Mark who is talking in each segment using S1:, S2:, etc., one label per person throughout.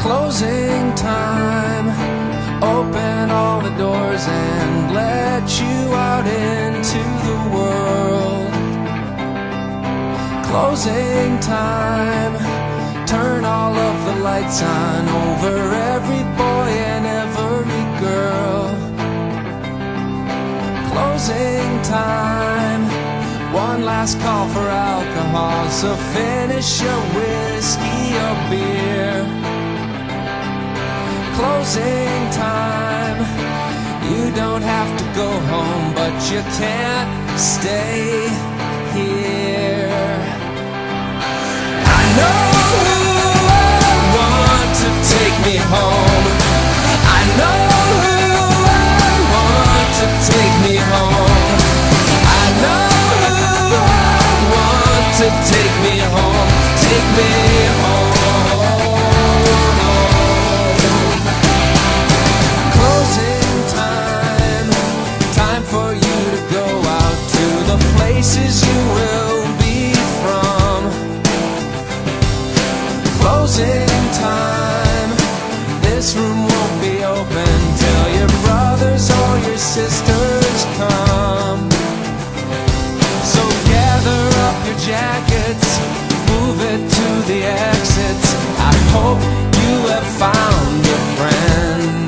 S1: Closing time. Open all the doors and let you out into the world. Closing time. Turn all of the lights on over every boy and every girl. Closing time. One last call for alcohol, so finish your whiskey or beer. Closing time. You don't have to go home, but you can't stay here. I know who I want to take me home. I know who I want to take me home. I know who I want to take me home. Take me home. Places you will be from. Closing time. This room won't be open till your brothers or your sisters come. So gather up your jackets, move it to the exits. I hope you have found your friend.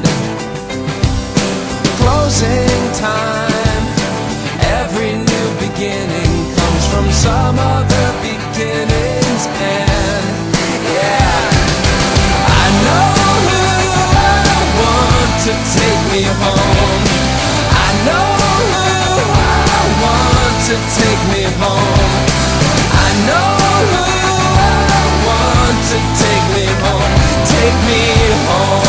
S1: Closing time. Every new beginning comes from some other beginning's end. Yeah, I know who I want to take me home. I know who I want to take me home. I know who I want to take me home. Take me home.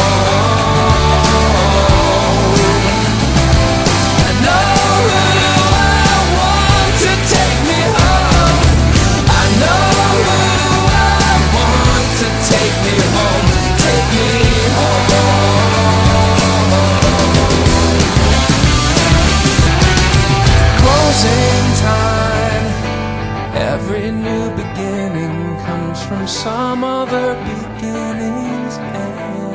S1: Every new beginning comes from some other beginning's end.